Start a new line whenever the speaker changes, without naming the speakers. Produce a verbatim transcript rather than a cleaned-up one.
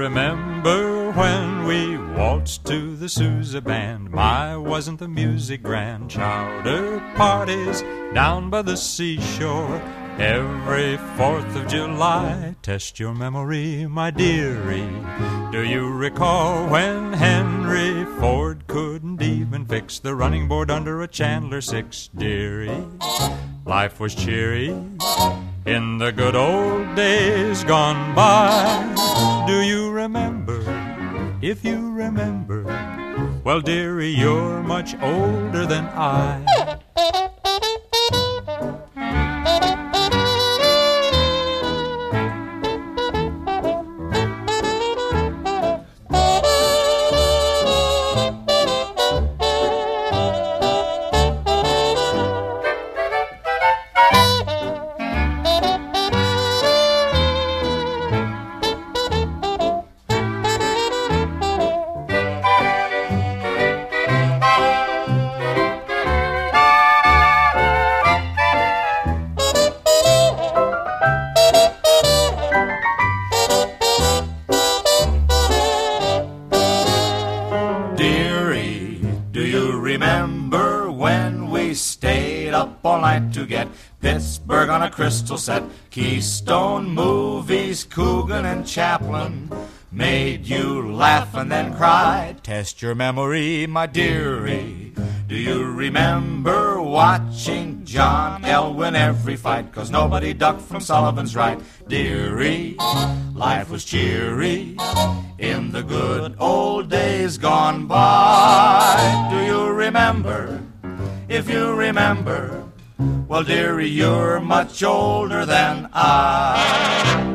remember when we waltzed to the Sousa band? My, wasn't the music grand? Chowder parties down by the seashore every fourth of July. Test your memory, my dearie. Do you recall when Henry Ford couldn't even fix the running board under a Chandler six, dearie? Life was cheery in the good old days gone by. Do you remember? If you remember, well, dearie, you're much older than I.
Remember when we stayed up all night to get Pittsburgh on a crystal set? Keystone movies, Coogan and Chaplin made you laugh and then cry. Test your memory, my dearie. Do you remember watching John Elwyn every fight? 'Cause nobody ducked from Sullivan's right. Dearie, life was cheery in the good old days gone by. Do you remember? If you remember, well, dearie, you're much older than I.